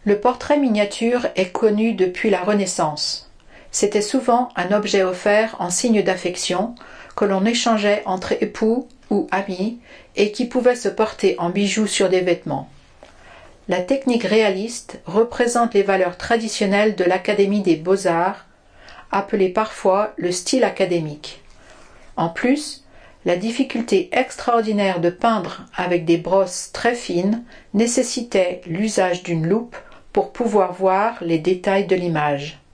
Le portrait miniature est connu depuis la Renaissance. C'était souvent un objet offert en signe d'affection que l'on échangeait entre époux ou amis et qui pouvait se porter en bijoux sur des vêtements. La technique réaliste représente les valeurs traditionnelles de l'Académie des Beaux-Arts, appelée parfois le style académique. En plus, la difficulté extraordinaire de peindre avec des brosses très fines nécessitait l'usage d'une loupe pour pouvoir voir les détails de l'image.